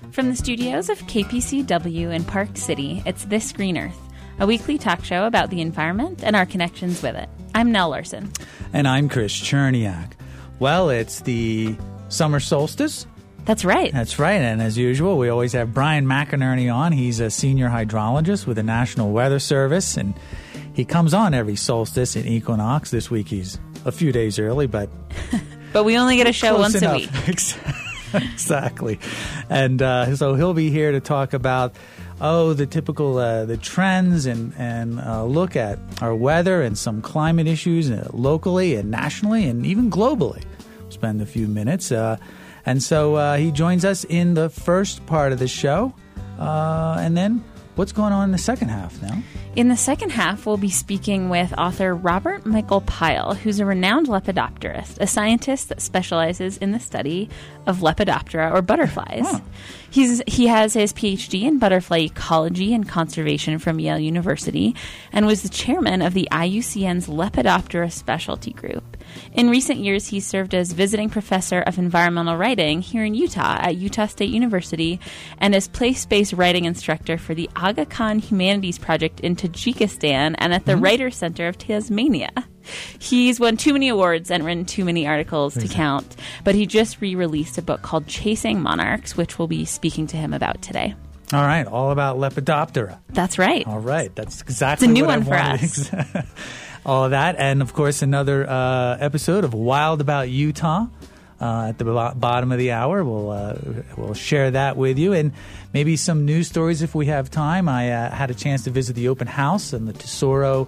From the studios of KPCW in Park City, it's This Green Earth, a weekly talk show about the environment and our connections with it. I'm Nell Larson. And I'm Chris Cherniak. Well, it's the summer solstice. That's right. That's right. And as usual, we always have Brian McInerney on. He's a senior hydrologist with the National Weather Service, and he comes on every solstice and equinox. This week he's a few days early, but... but we only get a show once a week. Exactly. And so he'll be here to talk about, the typical the trends and look at our weather and some climate issues locally and nationally and even globally. We'll spend a few minutes. And so he joins us in the first part of the show. And then what's going on in the second half now? In the second half, we'll be speaking with author Robert Michael Pyle, who's a renowned lepidopterist, a scientist that specializes in the study of Lepidoptera, or butterflies. Huh. He has his PhD in butterfly ecology and conservation from Yale University and was the chairman of the IUCN's Lepidoptera Specialty Group. In recent years, he served as visiting professor of environmental writing here in Utah at Utah State University and as place-based writing instructor for the Aga Khan Humanities Project in Tajikistan and at the Writers' Center of Tasmania. He's won too many awards and written too many articles to count, but he just re-released a book called Chasing Monarchs, which we'll be speaking to him about today. All right, all about Lepidoptera. That's right. All right, that's exactly it's a new what one for us. All of that, and of course another episode of Wild About Utah at the bottom of the hour. We'll share that with you, and maybe some news stories if we have time. I had a chance to visit the open house and the Tesoro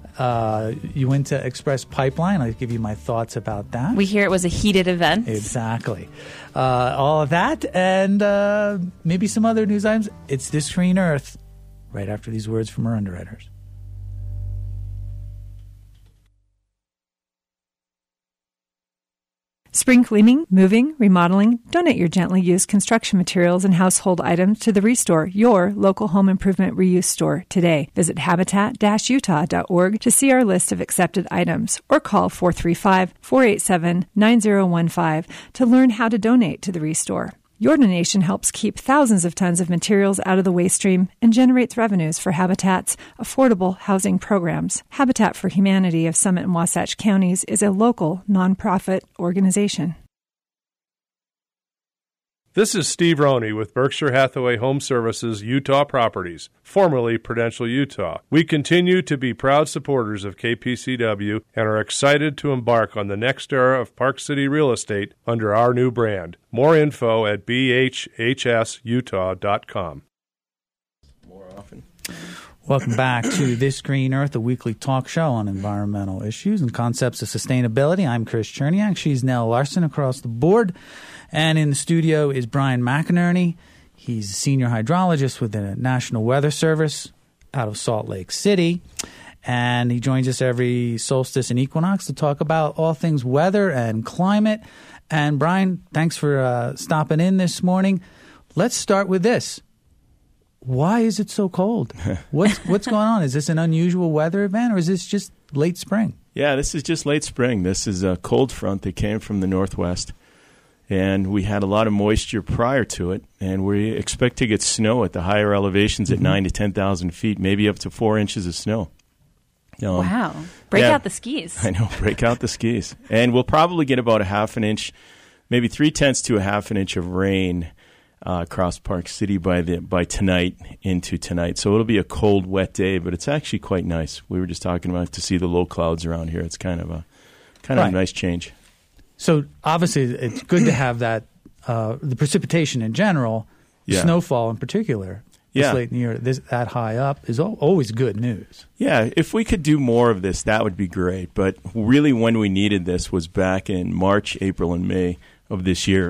Uinta Express pipeline. I'll give you my thoughts about that. We hear it was a heated event. Exactly. All of that, and maybe some other news items. It's This Green Earth, right after these words from our underwriters. Spring cleaning, moving, remodeling, donate your gently used construction materials and household items to the Restore, your local home improvement reuse store today. Visit habitat-utah.org to see our list of accepted items or call 435-487-9015 to learn how to donate to the Restore. Your donation helps keep thousands of tons of materials out of the waste stream and generates revenues for Habitat's affordable housing programs. Habitat for Humanity of Summit and Wasatch Counties is a local nonprofit organization. This is Steve Roney with Berkshire Hathaway Home Services Utah Properties, formerly Prudential Utah. We continue to be proud supporters of KPCW and are excited to embark on the next era of Park City real estate under our new brand. More info at bhhsutah.com. More often. Welcome back to This Green Earth, a weekly talk show on environmental issues and concepts of sustainability. I'm Chris Cherniak. She's Nell Larson across the board. And in the studio is Brian McInerney. He's a senior hydrologist with the National Weather Service out of Salt Lake City. And he joins us every solstice and equinox to talk about all things weather and climate. And Brian, thanks for stopping in this morning. Let's start with this. Why is it so cold? What's going on? Is this an unusual weather event, or is this just late spring? Yeah, this is just late spring. This is a cold front that came from the northwest. And we had a lot of moisture prior to it, and we expect to get snow at the higher elevations at 9,000 to 10,000 feet, maybe up to 4 inches of snow. Wow. Break out the skis. I know, break out the skis. And we'll probably get about a half an inch, maybe 0.3 to a half an inch of rain across Park City by tonight into tonight. So it'll be a cold, wet day, but it's actually quite nice. We were just talking about to see the low clouds around here. It's kind of a nice change. So obviously it's good to have that, the precipitation in general, snowfall in particular, this late in the year, that high up is always good news. Yeah, if we could do more of this, that would be great. But really when we needed this was back in March, April, and May of this year.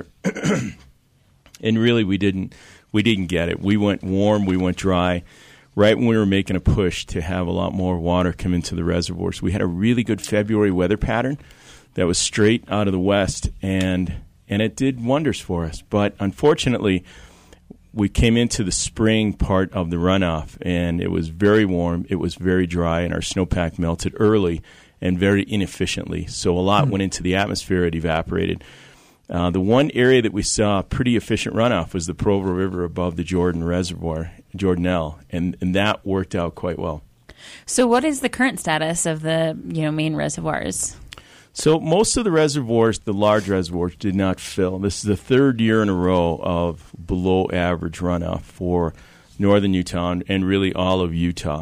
And really we didn't get it. We went warm, we went dry, right when we were making a push to have a lot more water come into the reservoirs. We had a really good February weather pattern that was straight out of the west, and it did wonders for us. But unfortunately, we came into the spring part of the runoff, and it was very warm, it was very dry, and our snowpack melted early and very inefficiently. So a lot went into the atmosphere, it evaporated. The one area that we saw pretty efficient runoff was the Provo River above the Jordan Reservoir, Jordanelle, and that worked out quite well. So what is the current status of the main reservoirs? So most of the reservoirs, the large reservoirs, did not fill. This is the third year in a row of below average runoff for northern Utah and really all of Utah.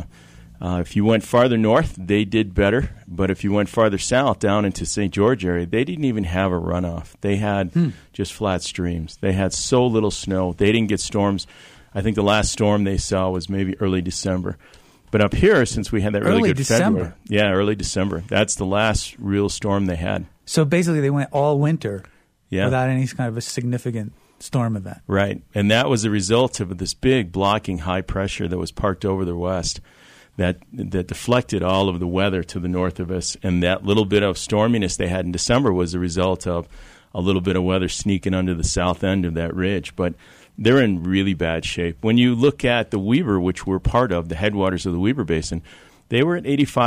If you went farther north, they did better. But if you went farther south, down into St. George area, they didn't even have a runoff. They had just flat streams. They had so little snow. They didn't get storms. I think the last storm they saw was maybe early December. But up here, since we had that really good February. Yeah, early December. That's the last real storm they had. So basically they went all winter Yeah. without any kind of a significant storm event. Right. And that was a result of this big blocking high pressure that was parked over the west that deflected all of the weather to the north of us. And that little bit of storminess they had in December was a result of a little bit of weather sneaking under the south end of that ridge. But they're in really bad shape. When you look at the Weber, which we're part of, the headwaters of the Weber Basin, they were at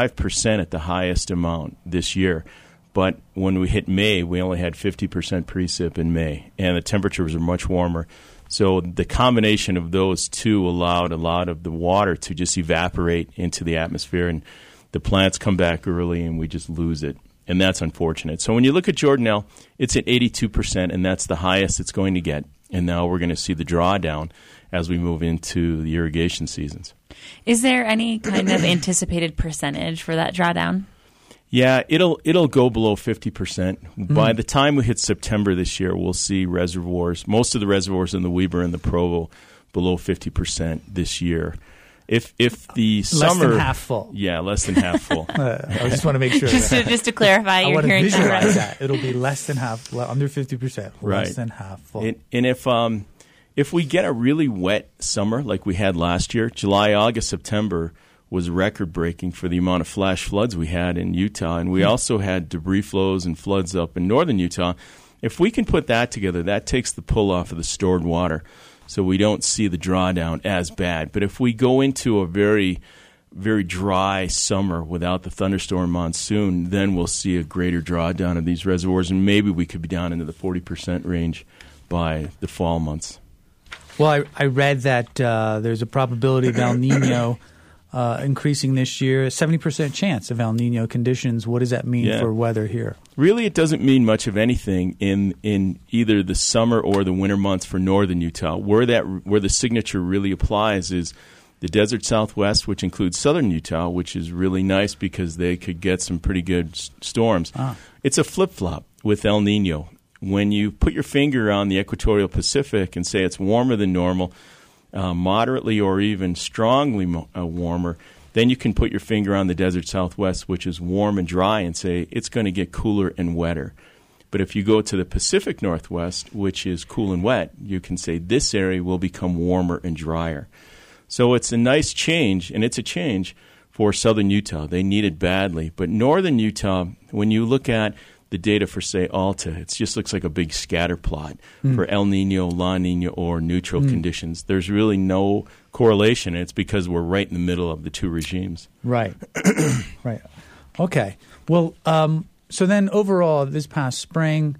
85% at the highest amount this year. But when we hit May, we only had 50% precip in May, and the temperatures are much warmer. So the combination of those two allowed a lot of the water to just evaporate into the atmosphere, and the plants come back early, and we just lose it. And that's unfortunate. So when you look at Jordanelle, it's at 82%, and that's the highest it's going to get. And now we're going to see the drawdown as we move into the irrigation seasons. Is there any kind of anticipated percentage for that drawdown? Yeah, it'll go below 50%. By the time we hit September this year, we'll see reservoirs, most of the reservoirs in the Weber and the Provo, below 50% this year. If the summer, less than half full. Yeah, less than half full. I just want to make sure. just to clarify, I you're want to hearing that visualize right. that. It'll be less than half, under 50%, Right. less than half full. And if we get a really wet summer like we had last year, July, August, September was record-breaking for the amount of flash floods we had in Utah. And we also had debris flows and floods up in northern Utah. If we can put that together, that takes the pull off of the stored water, so we don't see the drawdown as bad. But if we go into a very, very dry summer without the thunderstorm monsoon, then we'll see a greater drawdown of these reservoirs, and maybe we could be down into the 40% range by the fall months. Well, I read that there's a probability of El Nino increasing this year, a 70% chance of El Nino conditions. What does that mean for weather here? Really, it doesn't mean much of anything in either the summer or the winter months for northern Utah. Where the signature really applies is the desert southwest, which includes southern Utah, which is really nice because they could get some pretty good storms. It's a flip-flop with El Nino. When you put your finger on the equatorial Pacific and say it's warmer than normal, moderately or even strongly warmer, then you can put your finger on the desert southwest, which is warm and dry, and say it's going to get cooler and wetter. But if you go to the Pacific Northwest, which is cool and wet, you can say this area will become warmer and drier. So it's a nice change, and it's a change for southern Utah. They need it badly. But northern Utah, when you look at the data for, say, Alta, it just looks like a big scatter plot for El Nino, La Nina, or neutral conditions. There's really no correlation. It's because we're right in the middle of the two regimes. Right. Right. Okay. Well, so then overall, this past spring,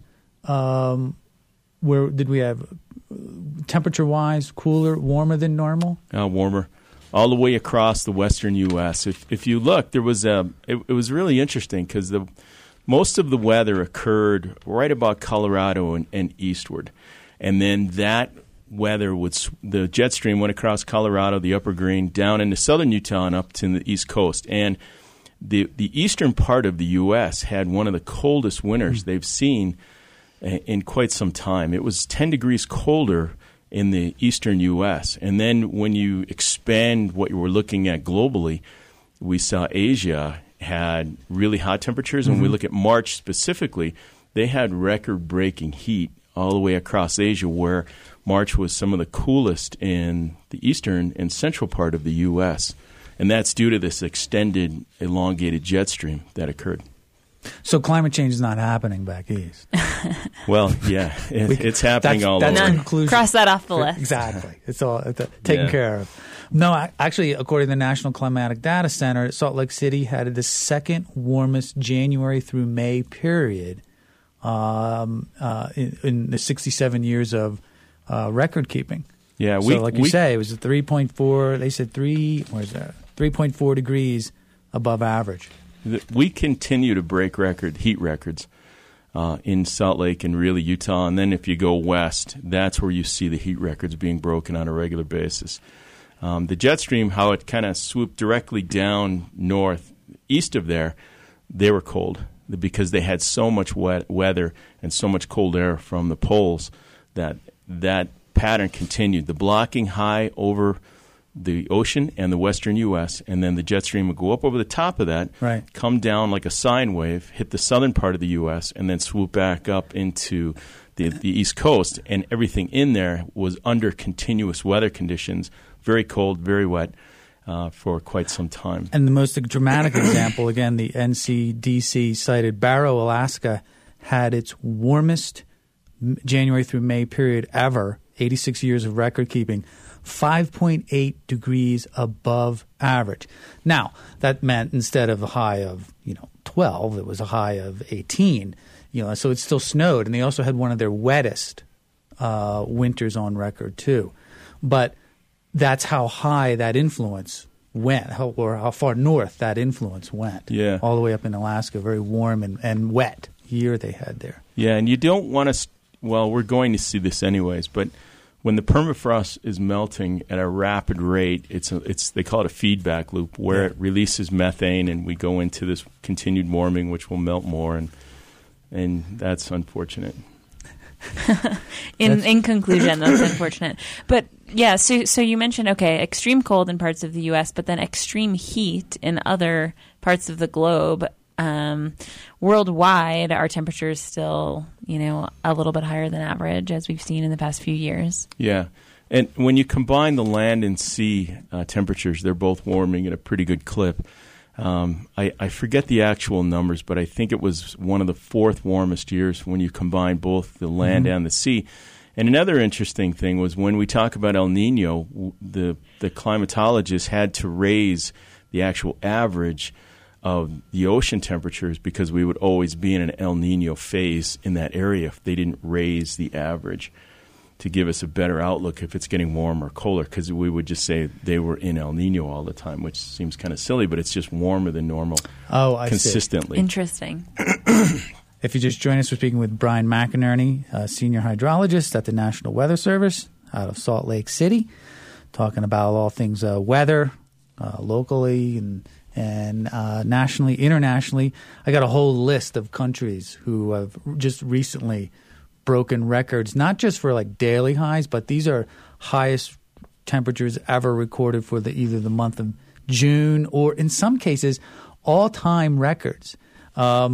where did we have temperature-wise, cooler, warmer than normal? Warmer. All the way across the western U.S. If you look, there was it was really interesting because most of the weather occurred right about Colorado and eastward. And then that weather the jet stream went across Colorado, the Upper Green, down into southern Utah and up to the East Coast. And the eastern part of the U.S. had one of the coldest winters they've seen in quite some time. It was 10 degrees colder in the eastern U.S. And then when you expand what you were looking at globally, we saw Asia had really hot temperatures. And when we look at March specifically, they had record-breaking heat all the way across Asia, where March was some of the coolest in the eastern and central part of the U.S. And that's due to this extended, elongated jet stream that occurred. So climate change is not happening back east. Well, yeah, it's happening all over. That's the conclusion. Cross that off the list. Exactly. It's all taken care of. No, actually, according to the National Climatic Data Center, Salt Lake City had the second warmest January through May period in the 67 years of record keeping. Yeah, so like you say, it was a 3.4. They said 3.4 degrees above average. We continue to break heat records in Salt Lake and really Utah. And then if you go west, that's where you see the heat records being broken on a regular basis. The jet stream, how it kind of swooped directly down north, east of there, they were cold because they had so much wet weather and so much cold air from the poles that pattern continued. The blocking high over the ocean and the western U.S., and then the jet stream would go up over the top of that, come down like a sine wave, hit the southern part of the U.S., and then swoop back up into the East Coast, and everything in there was under continuous weather conditions, very cold, very wet, for quite some time. And the most dramatic example, again, the NCDC cited Barrow, Alaska, had its warmest January through May period ever, 86 years of record keeping, 5.8 degrees above average. Now, that meant instead of a high of 12, it was a high of 18. So it still snowed, and they also had one of their wettest winters on record too. But that's how high that influence went, or how far north that influence went. Yeah, all the way up in Alaska, very warm and wet year they had there. Yeah, and you don't want to. Well, we're going to see this anyways, but when the permafrost is melting at a rapid rate, it's they call it a feedback loop where it releases methane, and we go into this continued warming, which will melt more, and that's unfortunate. In conclusion, that's unfortunate. But yeah, so you mentioned extreme cold in parts of the U.S., but then extreme heat in other parts of the globe. Worldwide, our temperature is still, a little bit higher than average, as we've seen in the past few years. Yeah. And when you combine the land and sea temperatures, they're both warming at a pretty good clip. I forget the actual numbers, but I think it was one of the fourth warmest years when you combine both the land and the sea. And another interesting thing was when we talk about El Nino, the climatologists had to raise the actual average of the ocean temperatures because we would always be in an El Nino phase in that area if they didn't raise the average to give us a better outlook if it's getting warmer or colder, because we would just say they were in El Nino all the time, which seems kind of silly, but it's just warmer than normal consistently. See. Interesting. If you just join us, we're speaking with Brian McInerney, senior hydrologist at the National Weather Service out of Salt Lake City, talking about all things weather locally and nationally, internationally. I got a whole list of countries who have just recently broken records, not just for like daily highs, but these are highest temperatures ever recorded for either the month of June or, in some cases, all-time records. Let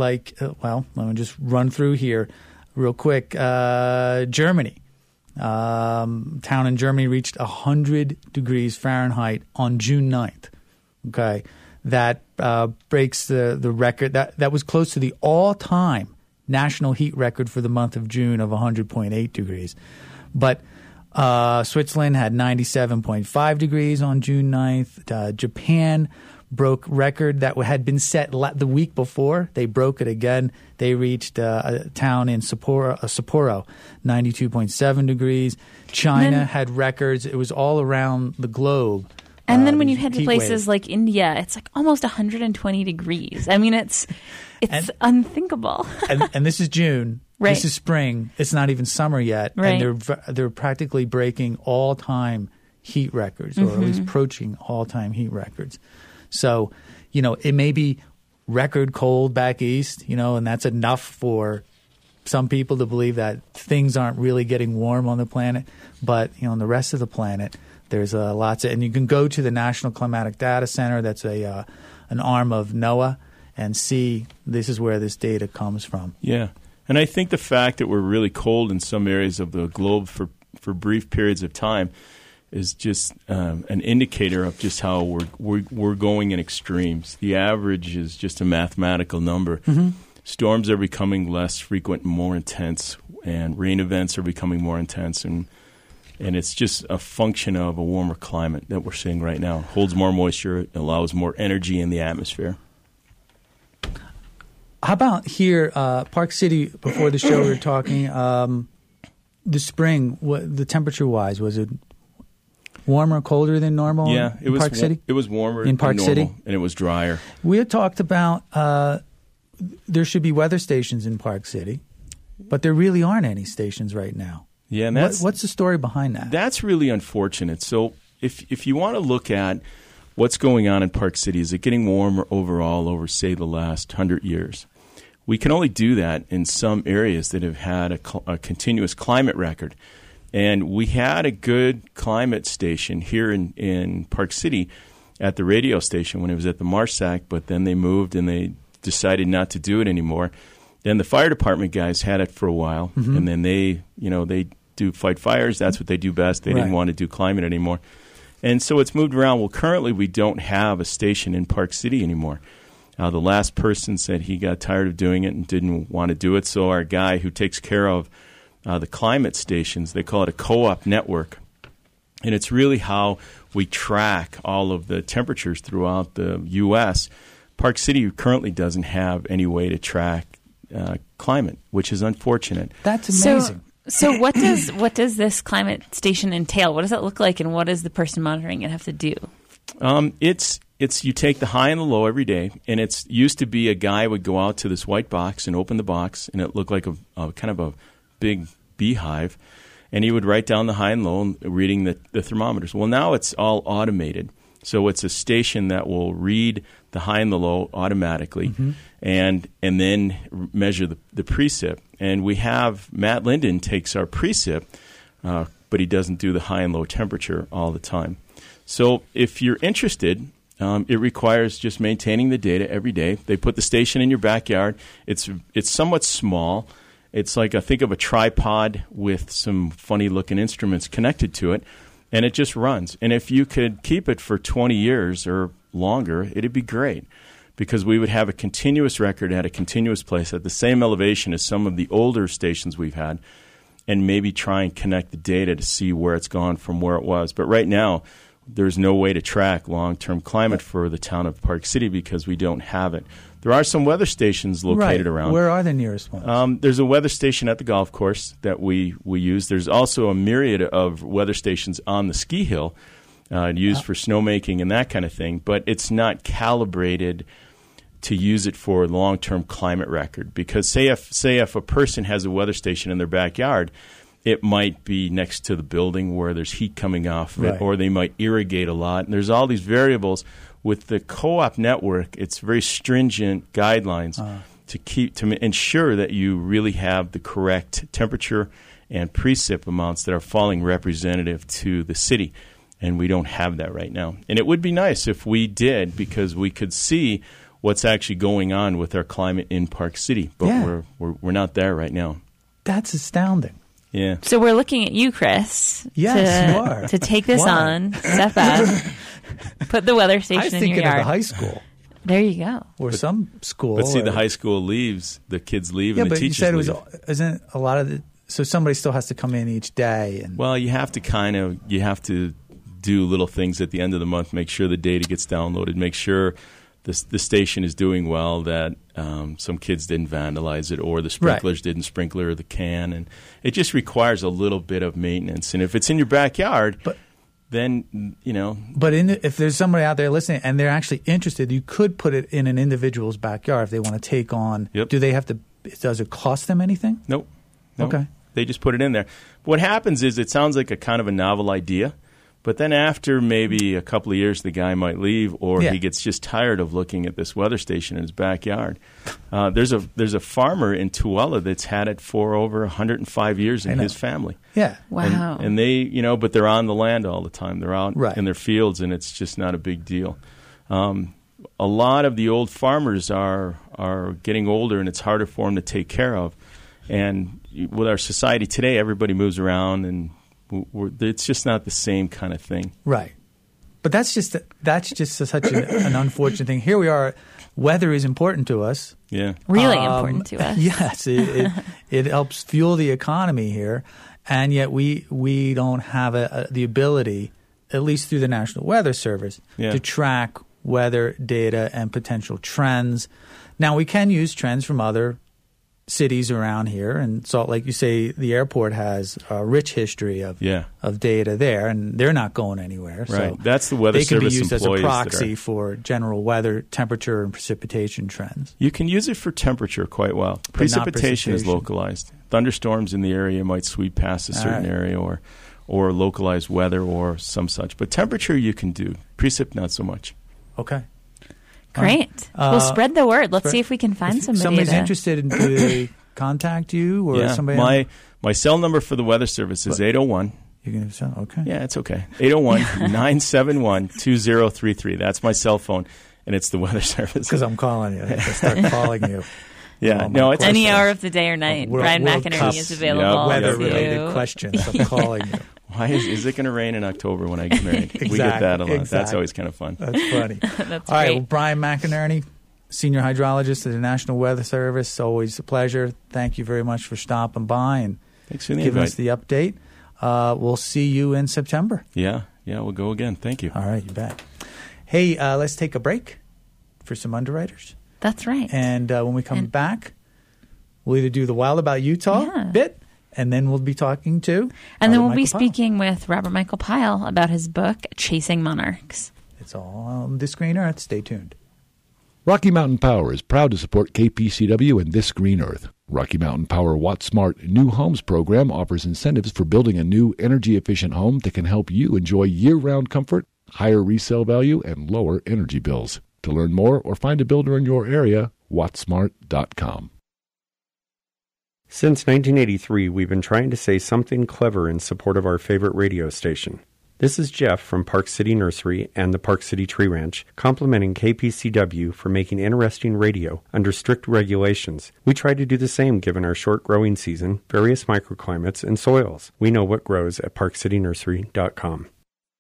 me just run through here real quick. Germany. Town in Germany reached 100 degrees Fahrenheit on June 9th. Okay, that breaks the record. That was close to the all-time national heat record for the month of June of 100.8 degrees. But Switzerland had 97.5 degrees on June 9th. Japan broke record that had been set the week before. They broke it again. They reached a town in Sapporo, 92.7 degrees. China had records. It was all around the globe. And then when you head to places like India, it's like almost 120 degrees. I mean, it's unthinkable. and this is June. Right. This is spring. It's not even summer yet. Right. And they're practically breaking all-time heat records, or at least approaching all-time heat records. So, it may be record cold back east, and that's enough for some people to believe that things aren't really getting warm on the planet. But, on the rest of the planet, there's lots of, and you can go to the National Climatic Data Center. That's an arm of NOAA, and see this is where this data comes from. Yeah, and I think the fact that we're really cold in some areas of the globe for brief periods of time is just an indicator of just how we're going in extremes. The average is just a mathematical number. Mm-hmm. Storms are becoming less frequent and more intense, and rain events are becoming more intense, and it's just a function of a warmer climate that we're seeing right now. It holds more moisture, it allows more energy in the atmosphere. How about here, Park City? Before the show, we were talking the spring. The temperature-wise, was it warmer, colder than normal? Yeah, it was Park City. It was warmer in Park than normal, City, and it was drier. We had talked about there should be weather stations in Park City, but there really aren't any stations right now. Yeah, and what's the story behind that? That's really unfortunate. So if you want to look at what's going on in Park City, is it getting warmer overall over, say, the last 100 years? We can only do that in some areas that have had a continuous climate record. And we had a good climate station here in Park City at the radio station when it was at the Marsac, but then they moved and they decided not to do it anymore. Then the fire department guys had it for a while, and then they do fight fires. That's what they do best. They didn't want to do climate anymore. And so it's moved around. Well, currently we don't have a station in Park City anymore. The last person said he got tired of doing it and didn't want to do it. So our guy who takes care of the climate stations, they call it a co-op network. And it's really how we track all of the temperatures throughout the U.S. Park City currently doesn't have any way to track climate, which is unfortunate. That's amazing. So what does this climate station entail? What does it look like, and what does the person monitoring it have to do? It's you take the high and the low every day, and it's used to be a guy would go out to this white box and open the box, and it looked like a kind of a big beehive, and he would write down the high and low and reading the thermometers. Well, now it's all automated. So it's a station that will read the high and the low automatically and then measure the precip. And we have Matt Linden takes our precip, but he doesn't do the high and low temperature all the time. So if you're interested, it requires just maintaining the data every day. They put the station in your backyard. It's somewhat small. It's like, think of a tripod with some funny-looking instruments connected to it. And it just runs. And if you could keep it for 20 years or longer, it'd be great because we would have a continuous record at a continuous place at the same elevation as some of the older stations we've had and maybe try and connect the data to see where it's gone from where it was. But right now, there's no way to track long-term climate for the town of Park City because we don't have it. There are some weather stations located around. Where are the nearest ones? There's a weather station at the golf course that we use. There's also a myriad of weather stations on the ski hill used for snowmaking and that kind of thing, but it's not calibrated to use it for long-term climate record because say if a person has a weather station in their backyard, it might be next to the building where there's heat coming off of it, or they might irrigate a lot. And there's all these variables. With the co-op network, it's very stringent guidelines to ensure that you really have the correct temperature and precip amounts that are falling representative to the city. And we don't have that right now. And it would be nice if we did because we could see what's actually going on with our climate in Park City. But we're not there right now. That's astounding. Yeah. So we're looking at you, Chris. Yes, you are. To take this on, step up, put the weather station in your yard. I was thinking of the high school. There you go. Or some school. But see, the high school leaves, the kids leave, and the teachers teachers leave. Yeah, but you said isn't a lot of so somebody still has to come in each day. Well, you have to do little things at the end of the month, make sure the data gets downloaded, make sure the station is doing well, that some kids didn't vandalize it or the sprinklers didn't sprinkler the can. And it just requires a little bit of maintenance. And if it's in your backyard, then, But if there's somebody out there listening and they're actually interested, you could put it in an individual's backyard if they want to take on. Yep. Do they have to? Does it cost them anything? Nope. Okay. They just put it in there. What happens is it sounds like a kind of a novel idea. But then after maybe a couple of years, the guy might leave, or he gets just tired of looking at this weather station in his backyard. There's a farmer in Tooele that's had it for over 105 years in his family. Yeah. Wow. And they, but they're on the land all the time. They're out in their fields, and it's just not a big deal. A lot of the old farmers are getting older, and it's harder for them to take care of. And with our society today, everybody moves around and it's just not the same kind of thing. Right. But that's just such an unfortunate thing. Here we are. Weather is important to us. Yeah. Really important to us. Yes. It helps fuel the economy here. And yet we don't have the ability, at least through the National Weather Service, to track weather data and potential trends. Now, we can use trends from other cities around here, and Salt Lake, you say the airport has a rich history of data there, and they're not going anywhere. Right. So that's the Weather Service employees. They can be used as a proxy are for general weather, temperature, and precipitation trends. You can use it for temperature quite well. But Precipitation is localized. Thunderstorms in the area might sweep past a certain area or localized weather or some such. But temperature you can do. Precip, not so much. Okay. Great. We'll spread the word. Let's see if we can find somebody. Somebody's interested in, do they contact you or somebody? My cell number for the Weather Service is 801. You can okay. Yeah, it's okay. 801-971-2033. That's my cell phone, and it's the Weather Service. Because I'm calling you. I start calling you. Yeah, it's any hour of the day or night. Brian McInerney is available. Weather-related questions. I'm calling you. Why is it going to rain in October when I get married? Exactly, we get that a lot. Exactly. That's always kind of fun. That's funny. That's all right. great. Well, Brian McInerney, Senior Hydrologist at the National Weather Service. Always a pleasure. Thank you very much for stopping by and Thanks for the giving invite. us the update. We'll see you in September. Yeah, we'll go again. Thank you. All right, you bet. Hey, let's take a break for some underwriters. That's right. And when we come back, we'll either do the Wild About Utah bit, and then we'll be talking to And then we'll be Michael speaking with Robert Michael Pyle about his book, Chasing Monarchs. It's all on This Green Earth. Stay tuned. Rocky Mountain Power is proud to support KPCW and This Green Earth. Rocky Mountain Power WattSmart New Homes program offers incentives for building a new energy-efficient home that can help you enjoy year-round comfort, higher resale value, and lower energy bills. To learn more or find a builder in your area, wattsmart.com. Since 1983, we've been trying to say something clever in support of our favorite radio station. This is Jeff from Park City Nursery and the Park City Tree Ranch, complimenting KPCW for making interesting radio under strict regulations. We try to do the same given our short growing season, various microclimates, and soils. We know what grows at parkcitynursery.com.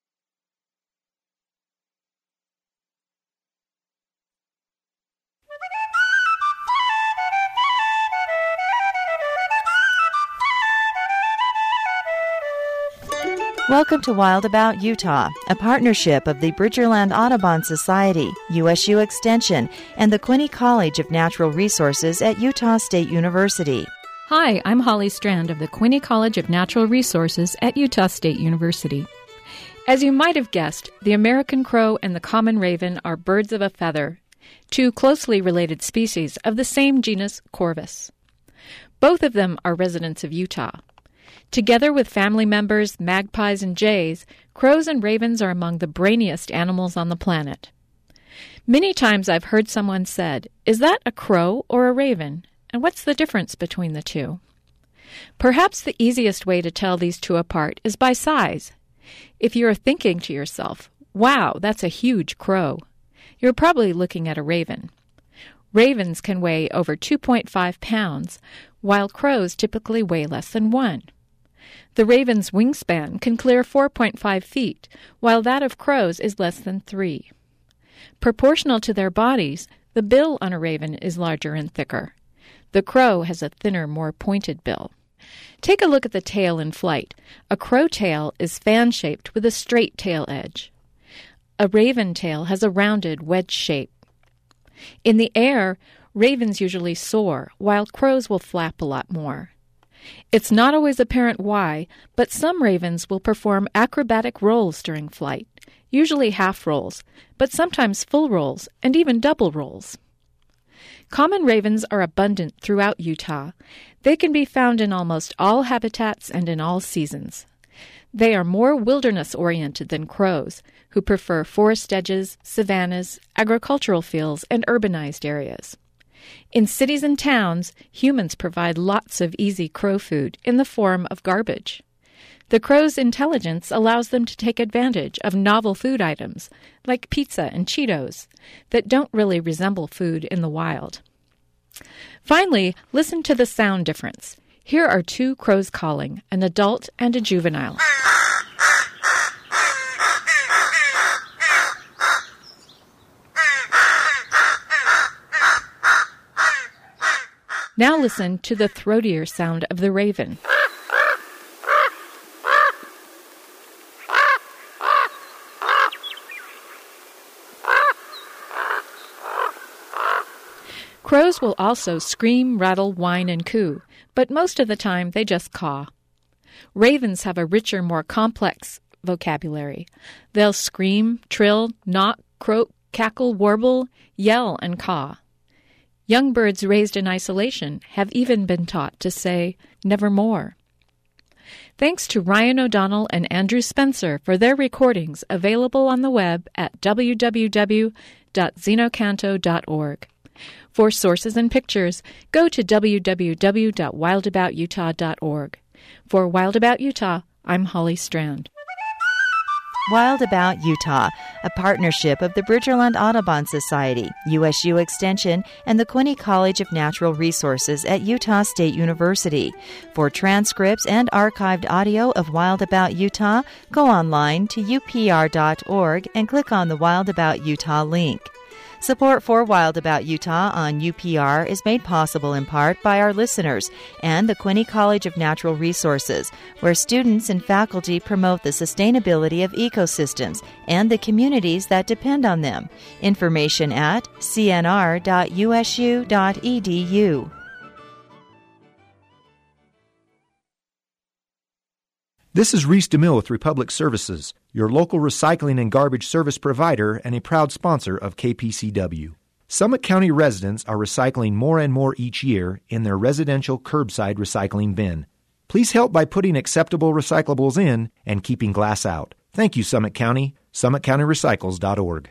Welcome to Wild About Utah, a partnership of the Bridgerland Audubon Society, USU Extension, and the Quinney College of Natural Resources at Utah State University. Hi, I'm Holly Strand of the Quinney College of Natural Resources at Utah State University. As you might have guessed, the American crow and the common raven are birds of a feather, two closely related species of the same genus Corvus. Both of them are residents of Utah. Together with family members, magpies, and jays, crows and ravens are among the brainiest animals on the planet. Many times I've heard someone said, "Is that a crow or a raven? And what's the difference between the two?" Perhaps the easiest way to tell these two apart is by size. If you're thinking to yourself, "Wow, that's a huge crow," you're probably looking at a raven. Ravens can weigh over 2.5 pounds, while crows typically weigh less than 1. The raven's wingspan can clear 4.5 feet, while that of crows is less than 3. Proportional to their bodies, the bill on a raven is larger and thicker. The crow has a thinner, more pointed bill. Take a look at the tail in flight. A crow tail is fan-shaped with a straight tail edge. A raven tail has a rounded wedge shape. In the air, ravens usually soar, while crows will flap a lot more. It's not always apparent why, but some ravens will perform acrobatic rolls during flight, usually half rolls, but sometimes full rolls and even double rolls. Common ravens are abundant throughout Utah. They can be found in almost all habitats and in all seasons. They are more wilderness-oriented than crows, who prefer forest edges, savannas, agricultural fields, and urbanized areas. In cities and towns, humans provide lots of easy crow food in the form of garbage. The crow's intelligence allows them to take advantage of novel food items, like pizza and Cheetos, that don't really resemble food in the wild. Finally, listen to the sound difference. Here are two crows calling, an adult and a juvenile. Now listen to the throatier sound of the raven. Crows will also scream, rattle, whine, and coo, but most of the time they just caw. Ravens have a richer, more complex vocabulary. They'll scream, trill, knock, croak, cackle, warble, yell, and caw. Young birds raised in isolation have even been taught to say, nevermore. Thanks to Ryan O'Donnell and Andrew Spencer for their recordings available on the web at www.xenocanto.org. For sources and pictures, go to www.wildaboututah.org. For Wild About Utah, I'm Holly Strand. Wild About Utah, a partnership of the Bridgerland Audubon Society, USU Extension, and the Quinney College of Natural Resources at Utah State University. For transcripts and archived audio of Wild About Utah, go online to upr.org and click on the Wild About Utah link. Support for Wild About Utah on UPR is made possible in part by our listeners and the Quinney College of Natural Resources, where students and faculty promote the sustainability of ecosystems and the communities that depend on them. Information at cnr.usu.edu. This is Reese DeMille with Republic Services, your local recycling and garbage service provider and a proud sponsor of KPCW. Summit County residents are recycling more and more each year in their residential curbside recycling bin. Please help by putting acceptable recyclables in and keeping glass out. Thank you, Summit County. SummitCountyRecycles.org.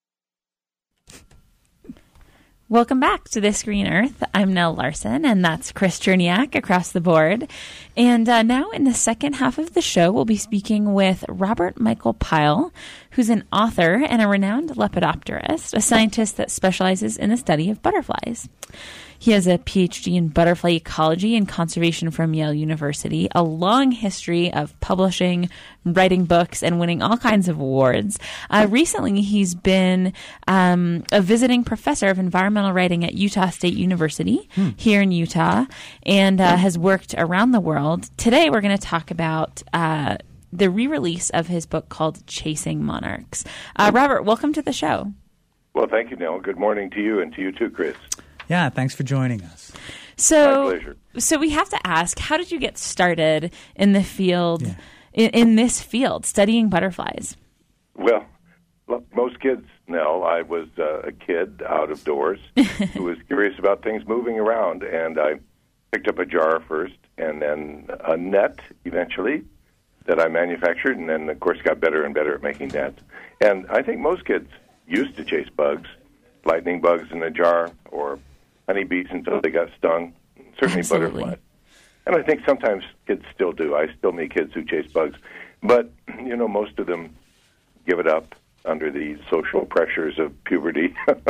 Welcome back to This Green Earth. I'm Nell Larson, and that's Chris Cherniak across the board. And now in the second half of the show, we'll be speaking with Robert Michael Pyle, who's an author and a renowned lepidopterist, a scientist that specializes in the study of butterflies. He has a PhD in butterfly ecology and conservation from Yale University, a long history of publishing, writing books, and winning all kinds of awards. Recently, he's been a visiting professor of environmental writing at Utah State University here in Utah and has worked around the world. Today, we're going to talk about the re-release of his book called Chasing Monarchs. Robert, welcome to the show. Well, thank you, Nell. Good morning to you and to you too, Chris. Yeah, thanks for joining us. So, my pleasure. So we have to ask, how did you get started in the field, in this field, studying butterflies? Well, most kids, Nell, I was a kid out of doors who was curious about things moving around, and I picked up a jar first and then a net eventually that I manufactured, and then, of course, got better and better at making nets. And I think most kids used to chase bugs, lightning bugs in a jar, or honeybees until they got stung, certainly Absolutely. Butterflies. And I think sometimes kids still do. I still meet kids who chase bugs. But, you know, most of them give it up under the social pressures of puberty.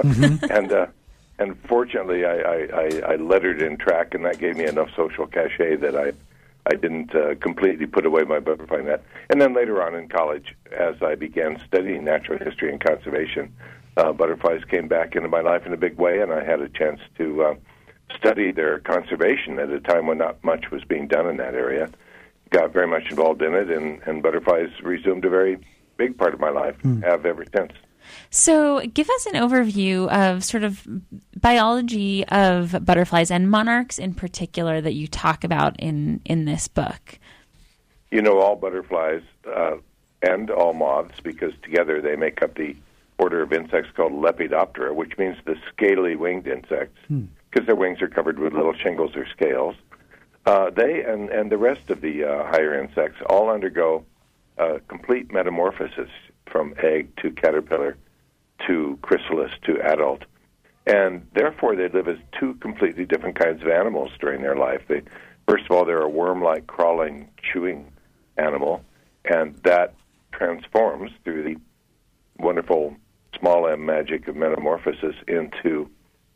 And fortunately, I lettered in track, and that gave me enough social cachet that I didn't completely put away my butterfly net. And then later on in college, as I began studying natural history and conservation, butterflies came back into my life in a big way, and I had a chance to study their conservation at a time when not much was being done in that area. Got very much involved in it, and butterflies resumed a very big part of my life, have ever since. So give us an overview of sort of biology of butterflies and monarchs in particular that you talk about in this book. You know, all butterflies and all moths, because together they make up the order of insects called Lepidoptera, which means the scaly winged insects, because their wings are covered with little shingles or scales. They and the rest of the higher insects all undergo complete metamorphosis from egg to caterpillar to chrysalis to adult. And therefore they live as two completely different kinds of animals during their life. First of all, they're a worm-like crawling, chewing animal, and that transforms through the wonderful small m magic of metamorphosis into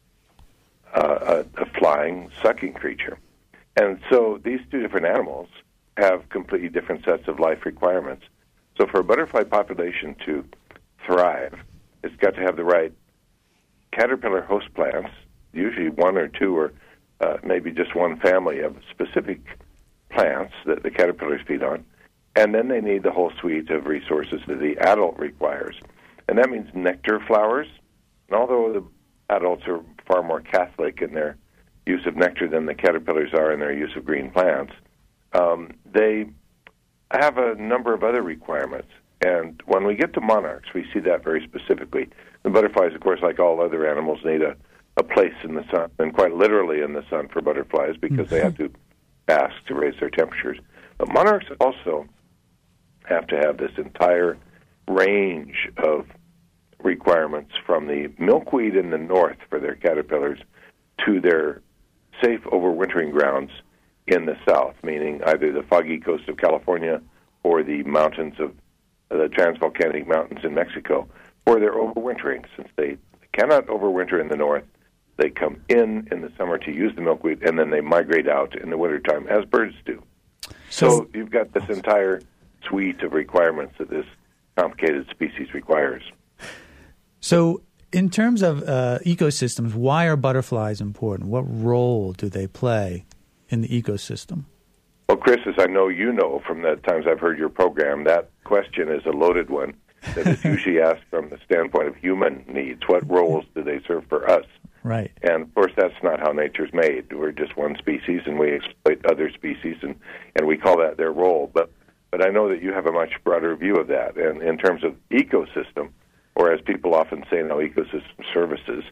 a flying, sucking creature. And so these two different animals have completely different sets of life requirements. So for a butterfly population to thrive, it's got to have the right caterpillar host plants, usually one or two or maybe just one family of specific plants that the caterpillars feed on. And then they need the whole suite of resources that the adult requires. And that means nectar flowers. And although the adults are far more Catholic in their use of nectar than the caterpillars are in their use of green plants. They have a number of other requirements. And when we get to monarchs, we see that very specifically. The butterflies, of course, like all other animals, need a place in the sun, and quite literally in the sun for butterflies, because they have to bask to raise their temperatures. But monarchs also have to have this entire range of requirements, from the milkweed in the north for their caterpillars to their safe overwintering grounds in the south, meaning either the foggy coast of California or the mountains of the transvolcanic mountains in Mexico, for their overwintering. Since they cannot overwinter in the north, they come in the summer to use the milkweed, and then they migrate out in the wintertime, as birds do. So you've got this entire suite of requirements that this complicated species requires. So in terms of ecosystems, why are butterflies important? What role do they play in the ecosystem? Well, Chris, as I know you know from the times I've heard your program, that question is a loaded one that is usually asked from the standpoint of human needs. What roles do they serve for us? Right. And, of course, that's not how nature's made. We're just one species, and we exploit other species, and we call that their role. But I know that you have a much broader view of that. And in terms of ecosystem, or as people often say now, ecosystem services,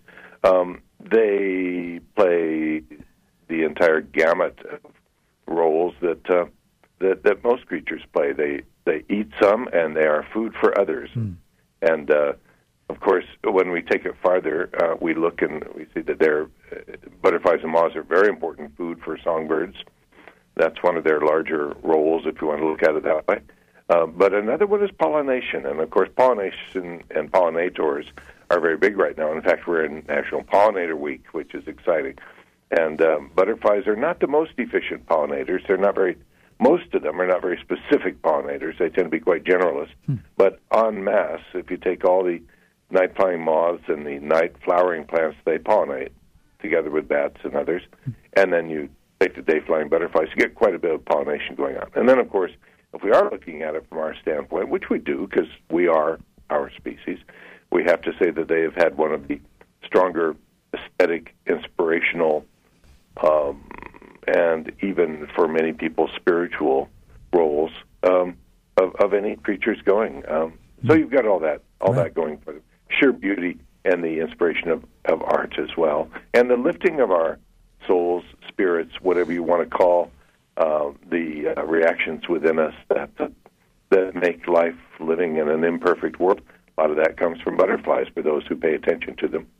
they play the entire gamut of roles that most creatures play. They eat some, and they are food for others. And of course, when we take it farther, we look and we see that butterflies and moths are very important food for songbirds. That's one of their larger roles, if you want to look at it that way. But another one is pollination, and of course, pollination and pollinators are very big right now. In fact, we're in National Pollinator Week, which is exciting. And butterflies are not the most efficient pollinators. Most of them are not very specific pollinators. They tend to be quite generalist. But en masse, if you take all the night-flying moths and the night-flowering plants, they pollinate together with bats and others. And then you take the day-flying butterflies, you get quite a bit of pollination going on. And then, of course, if we are looking at it from our standpoint, which we do because we are our species, we have to say that they have had one of the stronger aesthetic, inspirational, and even for many people, spiritual roles of any creatures going. So you've got all that going for them. Sheer beauty and the inspiration of art as well, and the lifting of our souls, spirits, whatever you want to call the reactions within us that make life living in an imperfect world. A lot of that comes from butterflies for those who pay attention to them.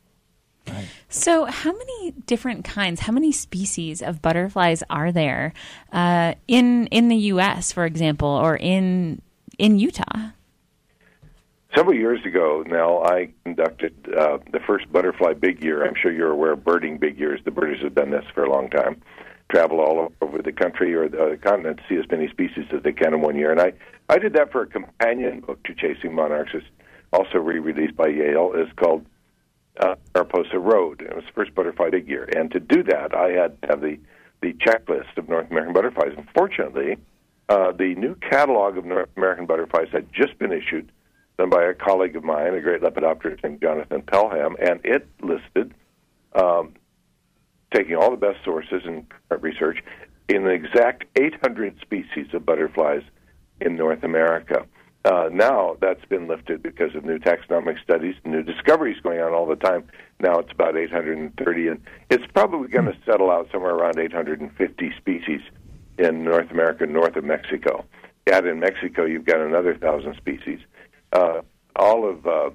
So how many different kinds, how many species of butterflies are there in the U.S., for example, or in Utah? Several years ago now, I conducted the first butterfly big year. I'm sure you're aware of birding big years. The birders have done this for a long time. Travel all over the country or the continent to see as many species as they can in 1 year. And I did that for a companion book to Chasing Monarchs. It's also re-released by Yale. It's called Mariposa Road. It was the first butterfly big year. And to do that, I had to have the checklist of North American butterflies. Unfortunately, the new catalog of North American butterflies had just been issued, done by a colleague of mine, a great lepidopterist named Jonathan Pelham, and it listed, taking all the best sources and research, in the exact 800 species of butterflies in North America. Now that's been lifted because of new taxonomic studies, new discoveries going on all the time. Now it's about 830, and it's probably going to settle out somewhere around 850 species in North America, north of Mexico. Yet in Mexico, you've got another 1,000 species. All of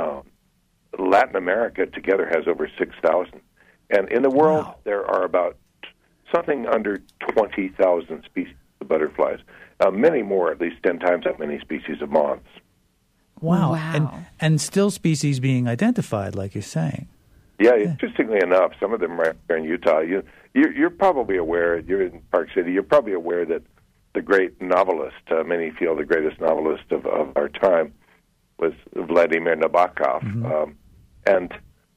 Latin America together has over 6,000. And in the world, there are about something under 20,000 species of butterflies. Many more, at least 10 times that many species of moths. Wow. And still species being identified, like you're saying. Yeah, interestingly enough, some of them right there in Utah. You're probably aware, you're in Park City, you're probably aware that the great novelist, many feel the greatest novelist of our time, was Vladimir Nabokov. And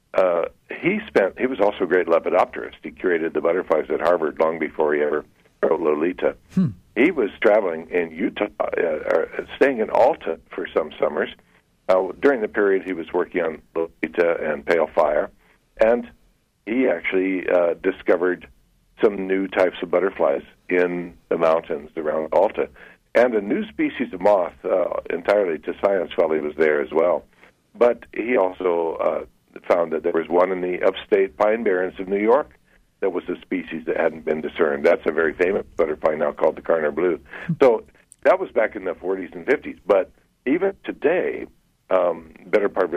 he was also a great lepidopterist. He curated the butterflies at Harvard long before he ever wrote Lolita. He was traveling in Utah, staying in Alta for some summers. During the period he was working on Lolita and Pale Fire, And he actually discovered some new types of butterflies in the mountains around Alta. And a new species of moth, entirely to science, while he was there as well. But he also found that there was one in the upstate Pine Barrens of New York that was a species that hadn't been discerned. That's a very famous butterfly now called the Karner blue. So that was back in the 40s and 50s. But even today, better part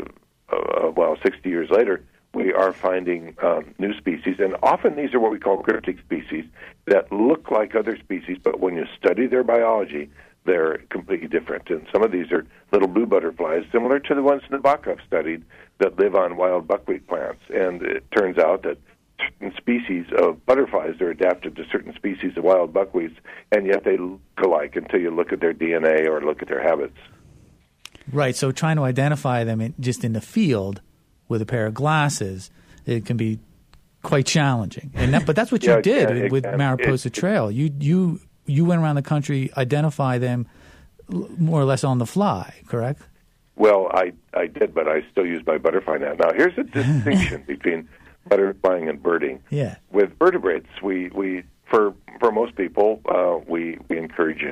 of 60 years later, we are finding new species, and often these are what we call cryptic species that look like other species, but when you study their biology, they're completely different. And some of these are little blue butterflies, similar to the ones Nabokov studied, that live on wild buckwheat plants. And it turns out that certain species of butterflies are adapted to certain species of wild buckwheats, and yet they look alike until you look at their DNA or look at their habits. Right, so trying to identify them just in the field with a pair of glasses, it can be quite challenging. But that's what you did with Mariposa Trail. You went around the country, identify them more or less on the fly, correct? Well, I did, but I still use my butterfly net. Now, here's a distinction between butterflying and birding. Yeah. With vertebrates, we for most people, we encourage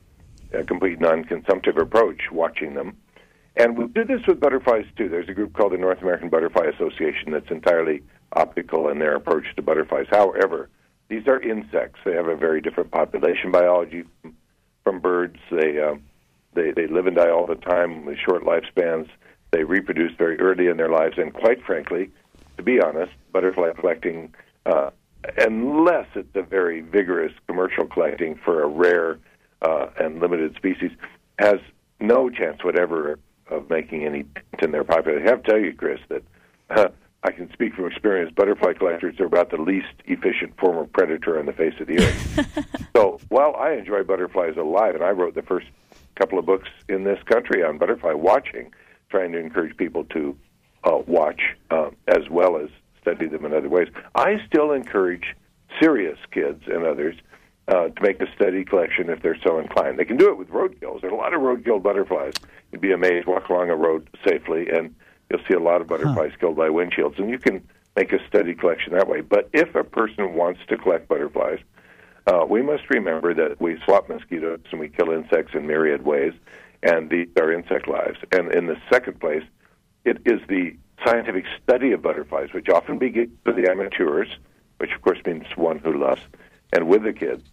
a complete non-consumptive approach, watching them. And we do this with butterflies, too. There's a group called the North American Butterfly Association that's entirely optical in their approach to butterflies. However, these are insects. They have a very different population biology from birds. They live and die all the time with short lifespans. They reproduce very early in their lives. And quite frankly, to be honest, butterfly collecting, unless it's a very vigorous commercial collecting for a rare and limited species, has no chance whatever of making any dent in their population. I have to tell you, Chris, that I can speak from experience. Butterfly collectors are about the least efficient form of predator on the face of the earth. So while I enjoy butterflies alive, and I wrote the first couple of books in this country on butterfly watching, trying to encourage people to watch as well as study them in other ways, I still encourage serious kids and others to make a steady collection if they're so inclined. They can do it with roadkills. There's a lot of roadkill butterflies. You'd be amazed. Walk along a road safely, and you'll see a lot of butterflies killed by windshields, and you can make a steady collection that way. But if a person wants to collect butterflies, we must remember that we swap mosquitoes and we kill insects in myriad ways, and these are insect lives. And in the second place, it is the scientific study of butterflies, which often begins with the amateurs, which of course means one who loves, and with the kids,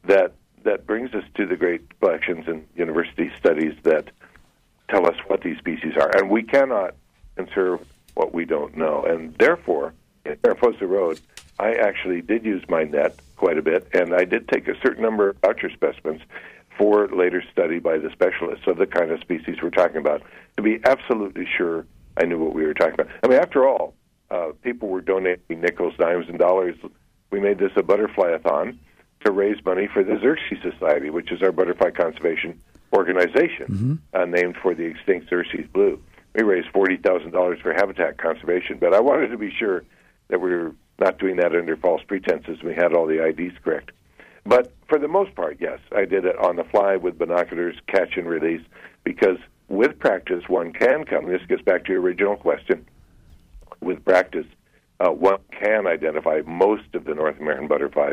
that brings us to the great collections and university studies that tell us what these species are. And we cannot conserve what we don't know. And therefore, in Mariposa Road, I actually did use my net quite a bit, and I did take a certain number of voucher specimens for later study by the specialists of the kind of species we're talking about, to be absolutely sure I knew what we were talking about. I mean, after all, people were donating nickels, dimes, and dollars. We made this a butterfly-a-thon to raise money for the Xerces Society, which is our butterfly conservation organization, named for the extinct Xerces blue. We raised $40,000 for habitat conservation, but I wanted to be sure that we were not doing that under false pretenses. We had all the IDs correct. But for the most part, yes, I did it on the fly with binoculars, catch and release, because with practice, one can come. This gets back to your original question. With practice, one can identify most of the North American butterflies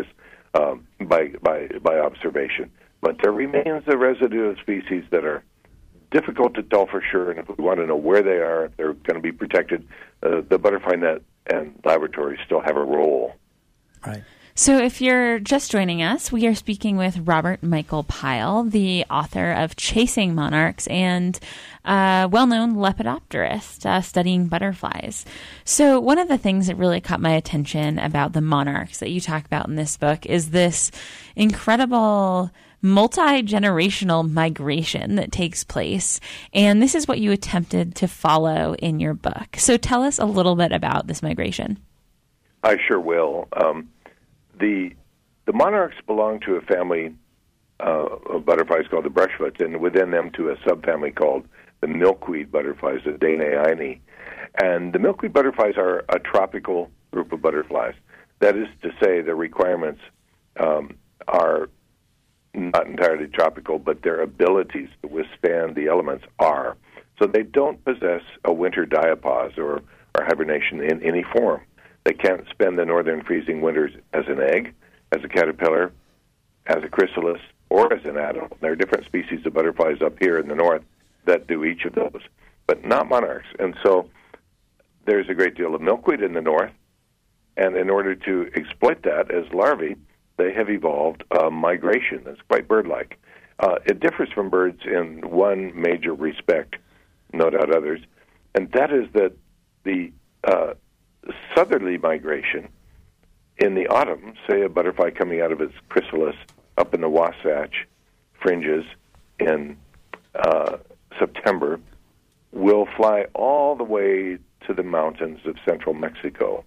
by observation. But there remains a residue of species that are difficult to tell for sure, and if we want to know where they are, if they're going to be protected, the butterfly net and laboratories still have a role. Right. So if you're just joining us, we are speaking with Robert Michael Pyle, the author of Chasing Monarchs and well-known lepidopterist studying butterflies. So one of the things that really caught my attention about the monarchs that you talk about in this book is this incredible multi-generational migration that takes place. And this is what you attempted to follow in your book. So tell us a little bit about this migration. I sure will. The monarchs belong to a family of butterflies called the brushfoots, and within them to a subfamily called the milkweed butterflies, the Danainae. And the milkweed butterflies are a tropical group of butterflies. That is to say, the requirements are not entirely tropical, but their abilities to withstand the elements are. So they don't possess a winter diapause or or hibernation in any form. They can't spend the northern freezing winters as an egg, as a caterpillar, as a chrysalis, or as an adult. There are different species of butterflies up here in the north that do each of those, but not monarchs. And so there's a great deal of milkweed in the north, and in order to exploit that as larvae, they have evolved a migration that's quite bird-like. It differs from birds in one major respect, no doubt others, and that is that the southerly migration in the autumn, say a butterfly coming out of its chrysalis up in the Wasatch fringes in September, will fly all the way to the mountains of central Mexico.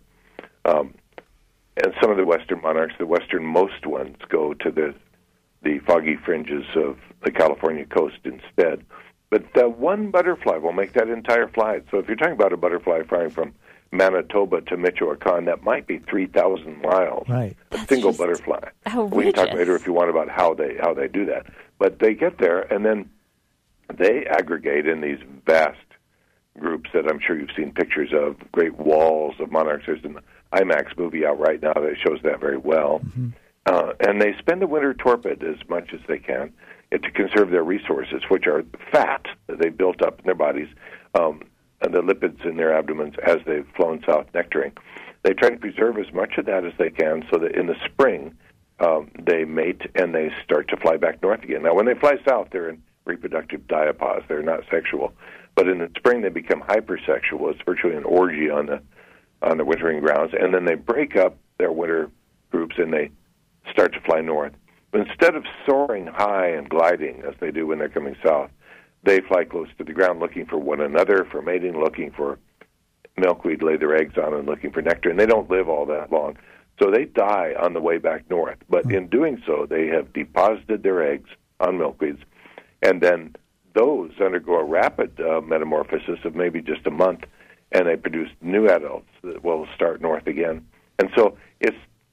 And some of the western monarchs, the westernmost ones, go to the foggy fringes of the California coast instead. But the one butterfly will make that entire flight. So if you're talking about a butterfly flying from Manitoba to Michoacan, that might be 3,000 miles. Right. A single butterfly. Outrageous. We can talk later if you want about how they do that. But they get there, and then they aggregate in these vast groups that I'm sure you've seen pictures of, great walls of monarchs. There's an IMAX movie out right now that shows that very well. Mm-hmm. And they spend the winter torpid as much as they can to conserve their resources, which are fat that they built up in their bodies, and the lipids in their abdomens as they've flown south nectaring. They try to preserve as much of that as they can so that in the spring they mate and they start to fly back north again. Now, when they fly south, they're in reproductive diapause. They're not sexual. But in the spring, they become hypersexual. It's virtually an orgy on the wintering grounds. And then they break up their winter groups and they start to fly north. But instead of soaring high and gliding, as they do when they're coming south, they fly close to the ground looking for one another, for mating, looking for milkweed, lay their eggs on, and looking for nectar. And they don't live all that long. So they die on the way back north. But in doing so, they have deposited their eggs on milkweeds, and then those undergo a rapid metamorphosis of maybe just a month, and they produce new adults that will start north again. And so it's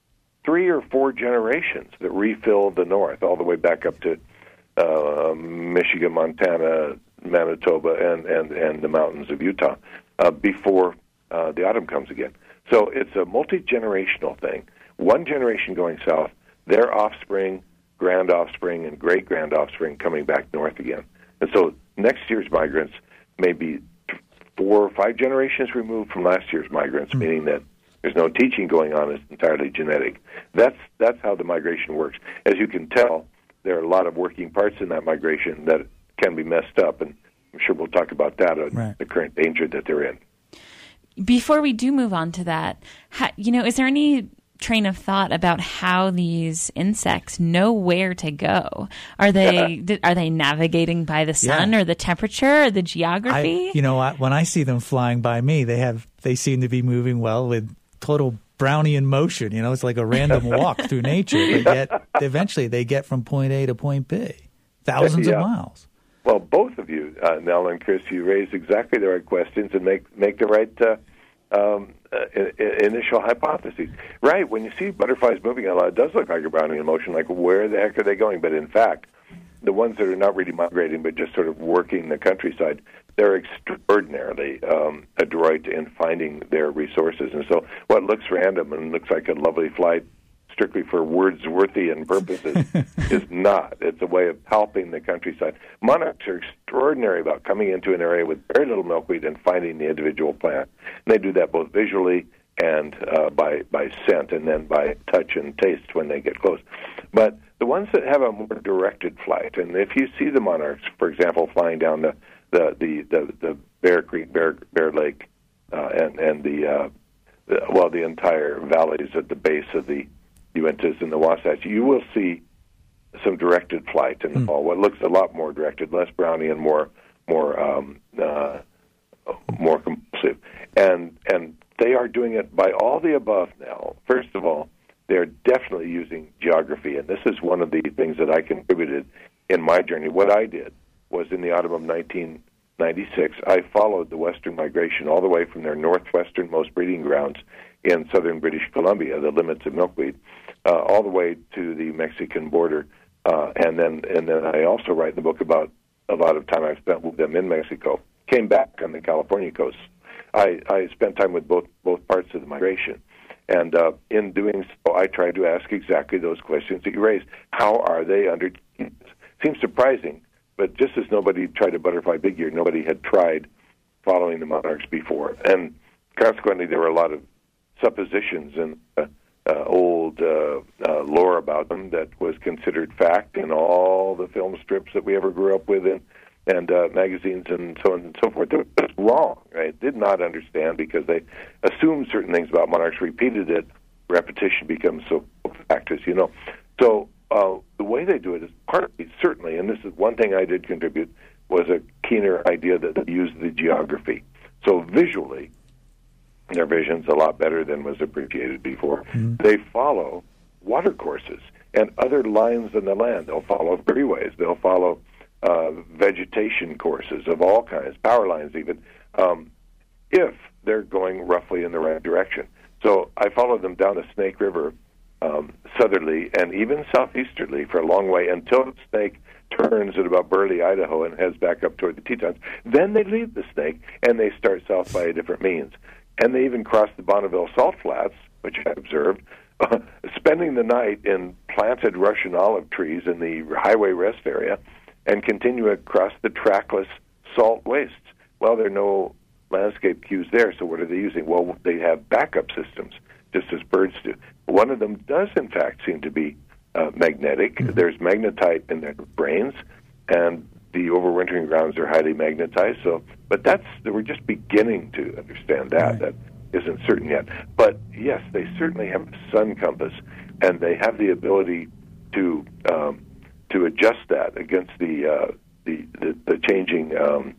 3 or 4 generations that refill the north, all the way back up to Michigan, Montana, Manitoba, and the mountains of Utah before the autumn comes again. So it's a multi-generational thing. One generation going south, their offspring, grand offspring, and great-grand offspring coming back north again. And so next year's migrants may be 4 or 5 generations removed from last year's migrants, meaning that there's no teaching going on. It's entirely genetic. That's how the migration works. As you can tell, there are a lot of working parts in that migration that can be messed up, and I'm sure we'll talk about that, the current danger that they're in. Before we do move on to that, is there any train of thought about how these insects know where to go? Are they navigating by the sun or the temperature or the geography? When I see them flying by me, they seem to be moving well with total Brownian motion. It's like a random walk through nature. But yet, eventually, they get from point A to point B, thousands of miles. Well, both of you, Nell and Chris, you raise exactly the right questions and make the right initial hypotheses. Right, when you see butterflies moving a lot, it does look like a Brownian motion, like where the heck are they going? But in fact, the ones that are not really migrating but just sort of working the countryside, they're extraordinarily adroit in finding their resources. And so what looks random and looks like a lovely flight strictly for Wordsworthian purposes is not. It's a way of palping the countryside. Monarchs are extraordinary about coming into an area with very little milkweed and finding the individual plant. And they do that both visually and by scent, and then by touch and taste when they get close. But the ones that have a more directed flight, and if you see the monarchs, for example, flying down the Bear Creek, Bear Lake, and the entire valleys at the base of the Uintas and the Wasatch, you will see some directed flight in the fall. What looks a lot more directed, less Brownian, more compulsive, and they are doing it by all the above now. First of all, they're definitely using geography, and this is one of the things that I contributed in my journey. What I did was in the autumn of 1996, I followed the western migration all the way from their northwesternmost breeding grounds in southern British Columbia, the limits of milkweed, all the way to the Mexican border, and then I also write in the book about a lot of time I've spent with them in Mexico. Came back on the California coast. I spent time with both parts of the migration. And in doing so, I tried to ask exactly those questions that you raised. How are they under? Seems surprising, but just as nobody tried a butterfly big ear, nobody had tried following the monarchs before. And consequently, there were a lot of suppositions and old lore about them that was considered fact in all the film strips that we ever grew up with and magazines and so on and so forth. It was wrong. Right? Did not understand because they assumed certain things about monarchs, repeated it. Repetition becomes so fact, as you know. So the way they do it is partly, certainly, and this is one thing I did contribute, was a keener idea that they used the geography. So visually, their vision's a lot better than was appreciated before. Mm-hmm. They follow watercourses and other lines in the land. They'll follow freeways. They'll follow vegetation courses of all kinds, power lines even, if they're going roughly in the right direction. So I followed them down the Snake River southerly and even southeasterly for a long way until the Snake turns at about Burley, Idaho, and heads back up toward the Tetons. Then they leave the Snake, and they start south by a different means. And they even cross the Bonneville Salt Flats, which I observed, spending the night in planted Russian olive trees in the highway rest area, and continue across the trackless salt wastes. Well, there are no landscape cues there, so what are they using? Well, they have backup systems, just as birds do. One of them does, in fact, seem to be magnetic. Mm-hmm. There's magnetite in their brains, and the overwintering grounds are highly magnetized. So, but we're just beginning to understand that. Right. That isn't certain yet. But yes, they certainly have a sun compass, and they have the ability to adjust that against the changing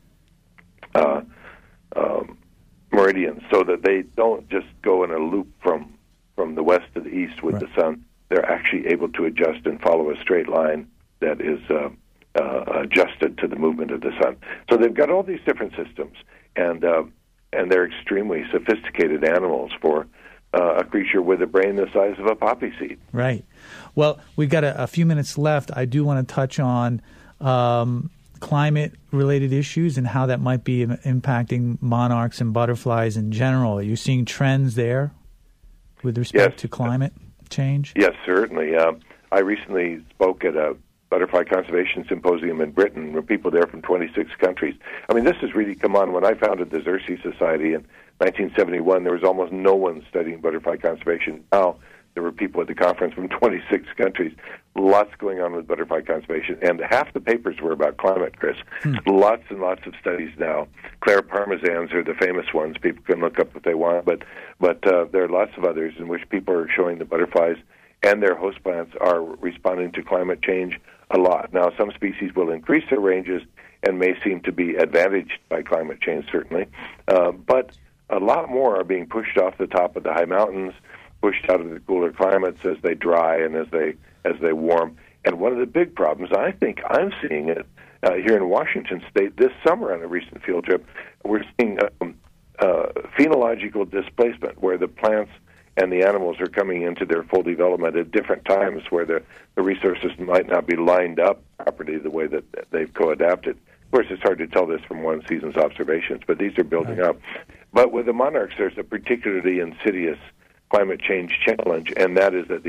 meridians, so that they don't just go in a loop from the west to the east with the sun. They're actually able to adjust and follow a straight line that is adjusted to the movement of the sun. So they've got all these different systems, and they're extremely sophisticated animals for a creature with a brain the size of a poppy seed. Right. Well, we've got a few minutes left. I do want to touch on climate-related issues and how that might be impacting monarchs and butterflies in general. Are you seeing trends there with respect to climate change? Yes, certainly. I recently spoke at a butterfly conservation symposium in Britain with people there from 26 countries. I mean, this has really come on. When I founded the Xerces Society in 1971, there was almost no one studying butterfly conservation. Now there were people at the conference from 26 countries. Lots going on with butterfly conservation, and half the papers were about climate, Chris. Lots and lots of studies now. Claire Parmesan's are the famous ones. People can look up if they want, but there are lots of others in which people are showing the butterflies and their host plants are responding to climate change a lot. Now, some species will increase their ranges and may seem to be advantaged by climate change, certainly, but a lot more are being pushed off the top of the high mountains, pushed out of the cooler climates as they dry and as they warm. And one of the big problems, I think I'm seeing it here in Washington State this summer on a recent field trip, we're seeing phenological displacement, where the plants and the animals are coming into their full development at different times, where the resources might not be lined up properly the way that they've co-adapted. Of course, it's hard to tell this from one season's observations, but these are building up. But with the monarchs, there's a particularly insidious climate change challenge, and that is that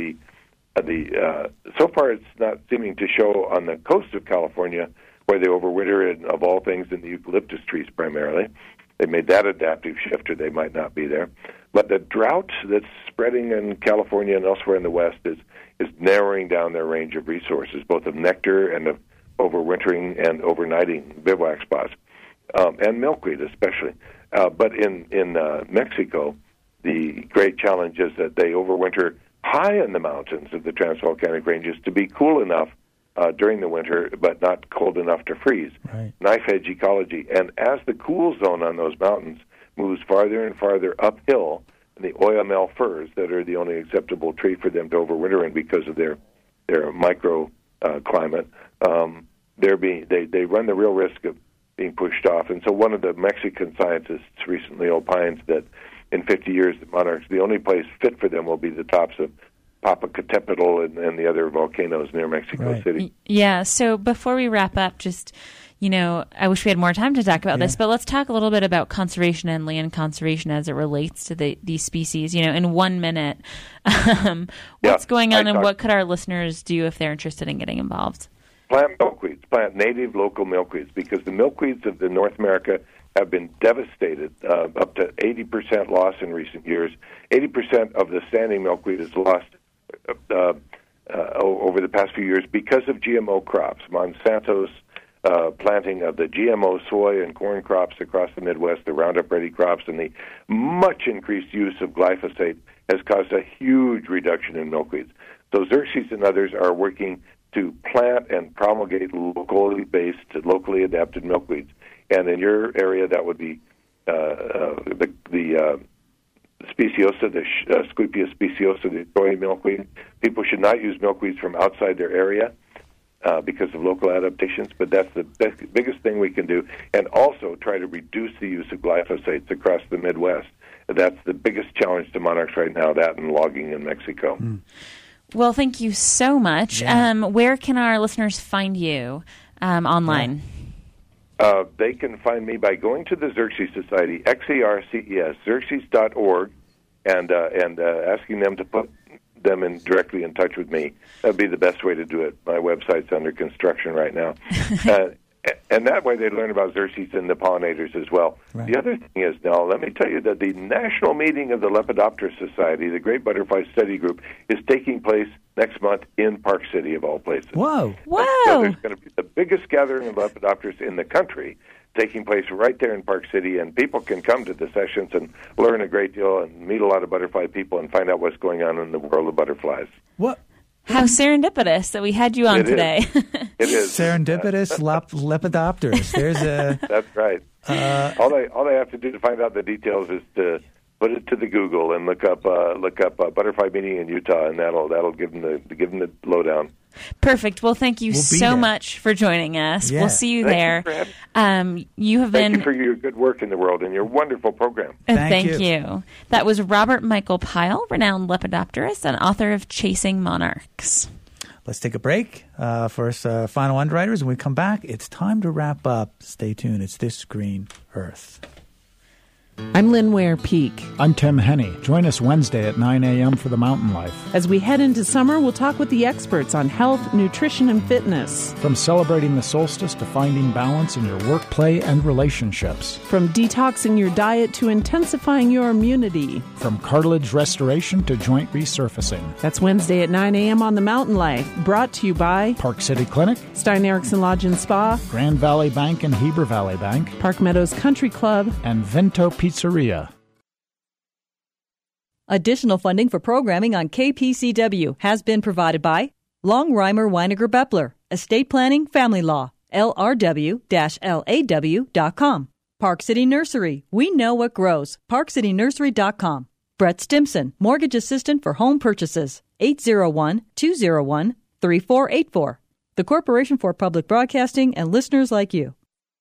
so far it's not seeming to show on the coast of California, where they overwinter, and of all things in the eucalyptus trees primarily. They made that adaptive shift, or they might not be there. But the drought that's spreading in California and elsewhere in the West is narrowing down their range of resources, both of nectar and of overwintering and overnighting bivouac spots, and milkweed especially. But in Mexico, the great challenge is that they overwinter high in the mountains of the transvolcanic ranges to be cool enough during the winter, but not cold enough to freeze. Right. Knife-edge ecology. And as the cool zone on those mountains moves farther and farther uphill, the oyamel firs that are the only acceptable tree for them to overwinter in because of their micro climate, they run the real risk of being pushed off. And so one of the Mexican scientists recently opines that in 50 years, the monarchs, the only place fit for them will be the tops of Popocatépetl and the other volcanoes near Mexico City. Yeah, so before we wrap up, just I wish we had more time to talk about this, but let's talk a little bit about conservation and land conservation as it relates to these species. In 1 minute, what's going on and what could our listeners do if they're interested in getting involved? Plant milkweeds, plant native local milkweeds, because the milkweeds of the North America have been devastated, up to 80% loss in recent years. 80% of the standing milkweed is lost over the past few years because of GMO crops. Monsanto's planting of the GMO soy and corn crops across the Midwest, the Roundup Ready crops, and the much increased use of glyphosate has caused a huge reduction in milkweeds. So Xerces and others are working to plant and promulgate locally based, locally adapted milkweeds. And in your area, that would be the speciosa, the Asclepias speciosa, the soy milkweed. People should not use milkweeds from outside their area because of local adaptations, but that's the biggest thing we can do. And also try to reduce the use of glyphosates across the Midwest. That's the biggest challenge to monarchs right now, that and logging in Mexico. Well, thank you so much. Where can our listeners find you online? They can find me by going to the Xerces Society, XERCES, Xerces.org, and asking them to put them directly in touch with me. That would be the best way to do it. My website's under construction right now. And that way they learn about Xerces and the pollinators as well. Right. The other thing is, now, let me tell you that the national meeting of the Lepidopterus Society, the Great Butterfly Study Group, is taking place next month in Park City, of all places. Whoa. So there's going to be the biggest gathering of Lepidopterus in the country taking place right there in Park City, and people can come to the sessions and learn a great deal and meet a lot of butterfly people and find out what's going on in the world of butterflies. What? How serendipitous that we had you on today. It is. Serendipitous Lepidopterus. There's a... That's right. All they have to do to find out the details is to put it to the Google and look up butterfly meeting in Utah, and that'll give them the lowdown. Perfect. Well, thank you so much for joining us. Yeah. We'll see you there. Thank you for your good work in the world and your wonderful program. Thank you. That was Robert Michael Pyle, renowned lepidopterist and author of Chasing Monarchs. Let's take a break for final underwriters. When we come back, it's time to wrap up. Stay tuned. It's This Green Earth. I'm Lynn Ware Peak. I'm Tim Henney. Join us Wednesday at 9 a.m. for The Mountain Life. As we head into summer, we'll talk with the experts on health, nutrition, and fitness. From celebrating the solstice to finding balance in your work, play, and relationships. From detoxing your diet to intensifying your immunity. From cartilage restoration to joint resurfacing. That's Wednesday at 9 a.m. on The Mountain Life. Brought to you by Park City Clinic, Stein Eriksen Lodge and Spa, Grand Valley Bank and Heber Valley Bank, Park Meadows Country Club, and Vento Pizzeria. Additional funding for programming on KPCW has been provided by Longreimer Weiniger Bepler, Estate Planning Family Law, LRW-LAW.com. Park City Nursery, we know what grows, parkcitynursery.com. Brett Stimson, Mortgage Assistant for Home Purchases, 801-201-3484. The Corporation for Public Broadcasting and listeners like you.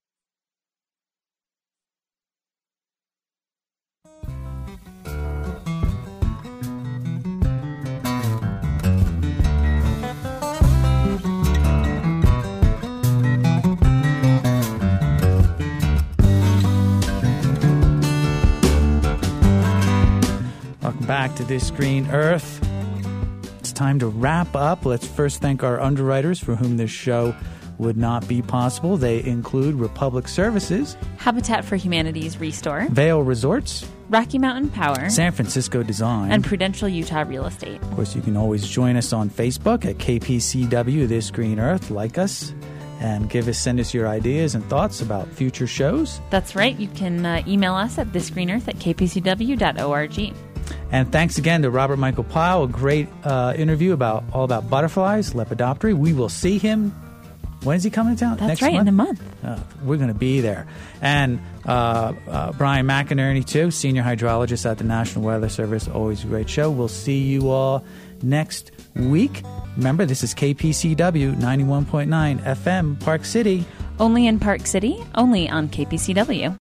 Welcome back to This Green Earth. It's time to wrap up. Let's first thank our underwriters for whom this show would not be possible. They include Republic Services, Habitat for Humanity's Restore, Vail Resorts, Rocky Mountain Power, San Francisco Design, and Prudential Utah Real Estate. Of course, you can always join us on Facebook at KPCW This Green Earth. Like us and send us your ideas and thoughts about future shows. That's right. You can email us at thisgreenearth@kpcw.org. And thanks again to Robert Michael Pyle, a great interview all about butterflies, Lepidoptera. We will see him. When is he coming to town? That's Next right, month? in a month. We're going to be there. And Brian McInerney, too, senior hydrologist at the National Weather Service. Always a great show. We'll see you all next week. Remember, this is KPCW 91.9 FM, Park City. Only in Park City, only on KPCW.